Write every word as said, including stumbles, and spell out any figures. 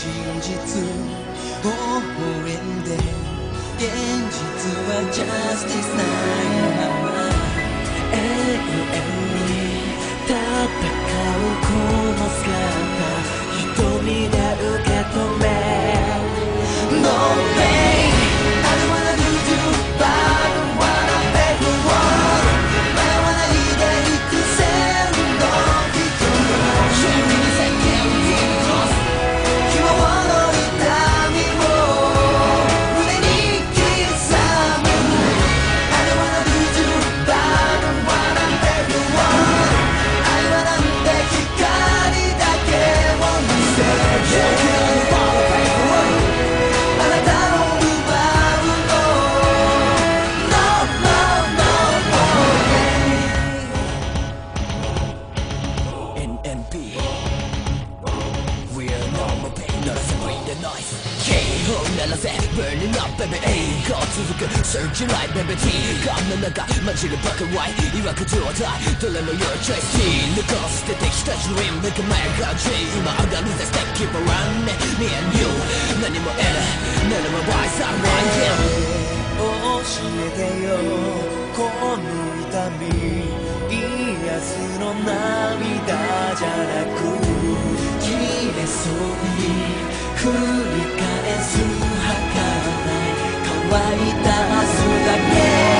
実微笑んで現実は Justice ないまま永遠に戦うこの姿瞳で受け止め No pain I don't wanna lose you but I don't wanna make you world 迷わないで行く線の人君に世間にひまわの痛みを胸に刻む I don't wanna lose you but I don't wanna make you world 愛はなんて光だけを見せるあなたを奪うの No no no no way エヌエヌピー We are no more pain 鳴らせ Bring the noise 警報鳴らせ Burning up baby 栄光続く Search your life baby T ガンの中混じるバカワイいわく状態どれも Your choice T 残してできた Dream Make a man got J 今上がるぜ Step keep around me Me and you 何も得ない何も Wise I'm right here 教えてよこの痛み癒すの涙じゃなく切れそうに繰り返す儚い乾いた明日だけ